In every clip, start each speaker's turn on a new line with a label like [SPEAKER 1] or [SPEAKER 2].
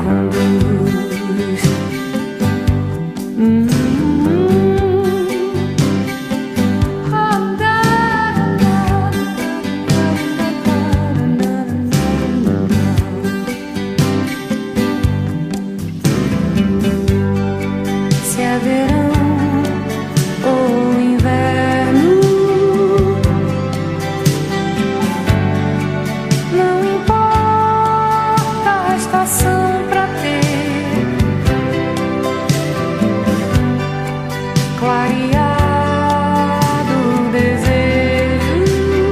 [SPEAKER 1] conduz. Se é verão ou inverno, não importa a estação pra ter clareado desejo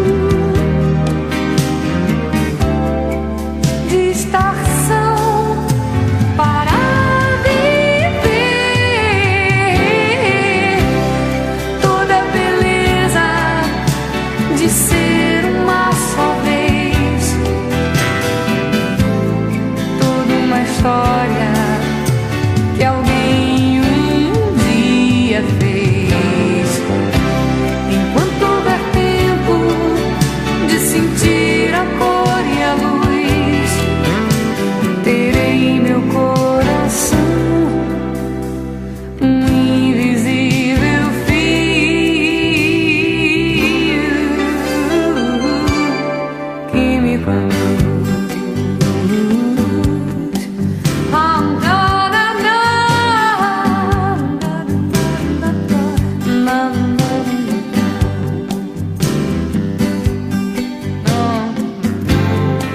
[SPEAKER 1] de estar são para de ser uma só vez, toda uma história que alguém um dia fez. Enquanto houver tempo de sentir a cor e a luz, terei em meu coração um invisível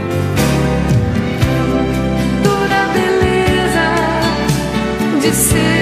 [SPEAKER 1] de ser